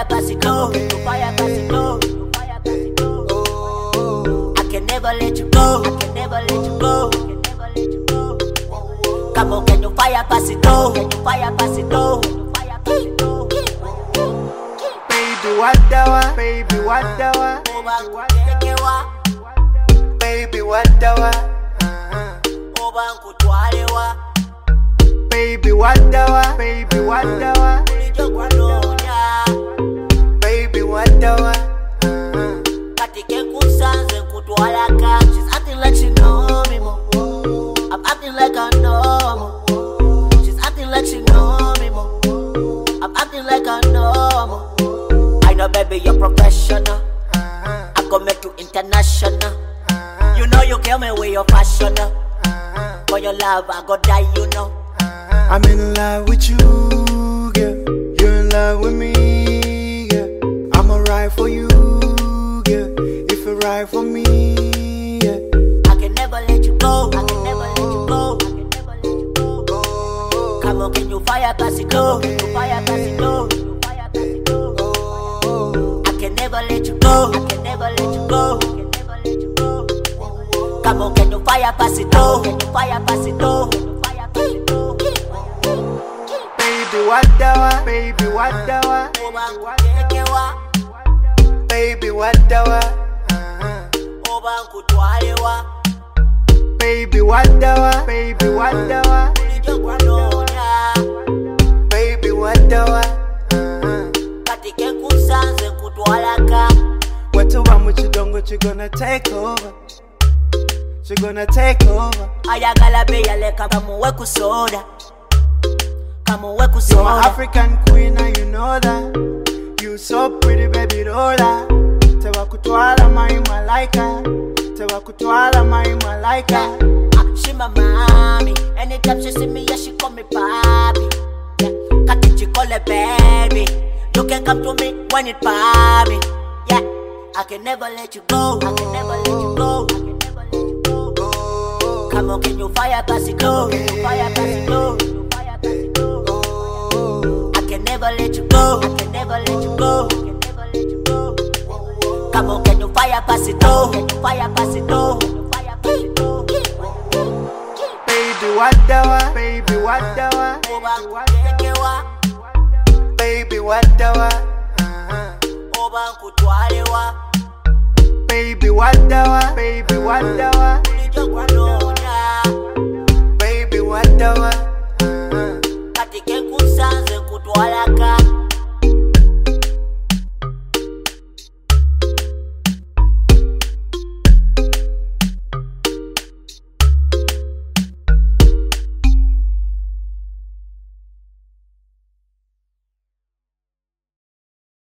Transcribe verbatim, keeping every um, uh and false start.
fire pass it go, fire pass it go, fire pass it go. I can never let you go, I can never let you go, I can never let you go. Come on, can you fire pass it go, can you fire pass it go, fire pass it go. Baby, what the wa? Baby, what the wa? Baby, what the wa? Baby, what the wa? Baby, what the wa? Baby, what the wa? She's acting like she know me more. I'm acting like I know more. She's acting like she know me more. I'm acting like I know more. I know, baby, you're professional. I gon' make you international. You know you kill me with your passion. For your love, I go die, you know. I'm in love with you, girl. You're in love with me, girl. I'ma ride for you, girl. If you ride for me, yeah. I can never let you go. I can never let you go. I can never let you go. Come on, can you fire pass it go? Can you fire pass it go? Can you fire pass it go? I can never let you go. I can never let you go. I can never let you go. Come on, can you fire pass it go? Can you fire pass it go? Can you fire pass it go? Baby, what the wa? Baby, what the wa? Baby, what the wa? Baby, what the wa? Baby, what the wa? Baby, what the wa? What you want, what you don't, what you gonna take over? She gonna take over. Ayagala be yale kama weku soda. Kama weku You're my soda. African queen and you know that. You so pretty, baby, Lola. Tewa kutwala mai malaika. Tewa kutwala mai malaika. Ah, she my mommy. Anytime she see me, yeah, she call me papi. Yeah, Kati she call her baby. You can come to me when it papi. Yeah, I can never let you go. I can never let you go. I can never let you go. Come on, can you fire pass it go? Can you fire pass it go? Can you fire pass it go? I can never let you go. I can never let you go. I can never let you go. Come on, can you fire pass it go? Can you fire pass it go? Can you fire pass it go? Baby, what the wa? Baby, what the wa? Baby, what the wa? Baby, what the wa? Baby, what the wa?